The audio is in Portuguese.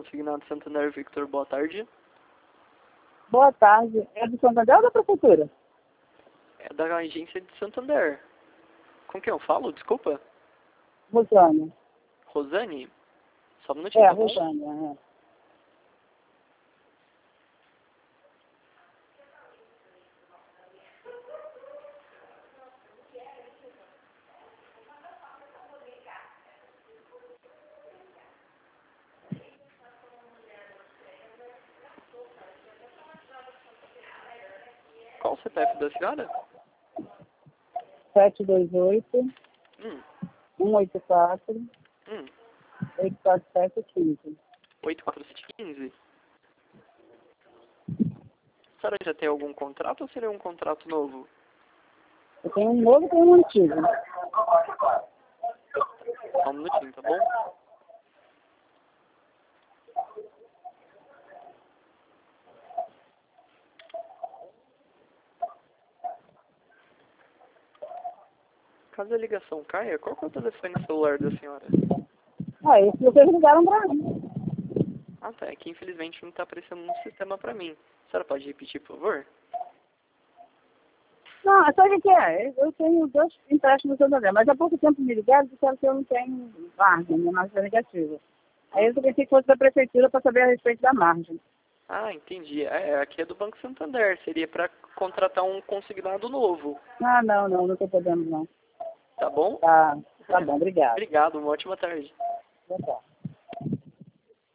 Consignado Santander Victor, boa tarde. Boa tarde. É do Santander ou da Prefeitura? É da agência de Santander. Com quem eu falo? Desculpa. Rosane. Rosane? Só um minutinho, tá bom? Rosane, é. Qual o CPF da senhora? 728 Hum, 184 hum. 84715. 84715. A senhora já tem algum contrato ou seria um contrato novo? Eu tenho um novo e tenho um antigo. Só um minutinho, tá bom? Caso a ligação caia, qual que é o telefone celular da senhora? Ah, esse que vocês ligaram pra mim. Ah, tá. É que infelizmente não tá aparecendo no sistema pra mim. A senhora pode repetir, por favor? Não, sabe o que é? Eu tenho 2 empréstimos no Santander, mas há pouco tempo me ligaram e disseram que eu não tenho margem, minha margem é negativa. Aí eu pensei que fosse da Prefeitura para saber a respeito da margem. Ah, entendi. Aqui é do Banco Santander. Seria pra contratar um consignado novo. Ah, não tô podendo não. Tá bom? Tá bom, obrigado. Obrigado. Uma ótima tarde. Boa tarde.